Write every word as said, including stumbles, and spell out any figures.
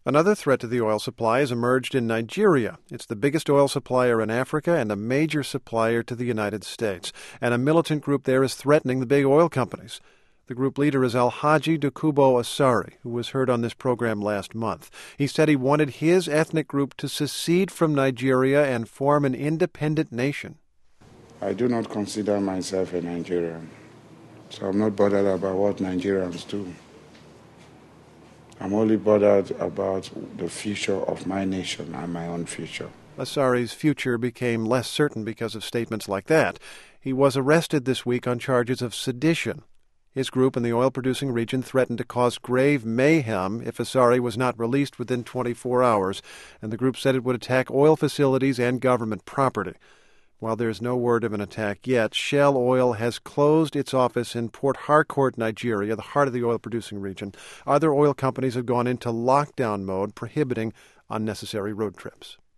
Another threat to the oil supply has emerged in Nigeria. It's the biggest oil supplier in Africa and a major supplier to the United States. And a militant group there is threatening the big oil companies. The group leader is Alhaji Dokubo Asari, who was heard on this program last month. He said he wanted his ethnic group to secede from Nigeria and form an independent nation. I do not consider myself a Nigerian, so I'm not bothered about what Nigerians do. I'm only bothered about the future of my nation and my own future. Asari's future became less certain because of statements like that. He was arrested this week on charges of sedition. His group in the oil-producing region threatened to cause grave mayhem if Asari was not released within twenty-four hours, and the group said it would attack oil facilities and government property. While there's no word of an attack yet, Shell Oil has closed its office in Port Harcourt, Nigeria, the heart of the oil-producing region. Other oil companies have gone into lockdown mode, prohibiting unnecessary road trips.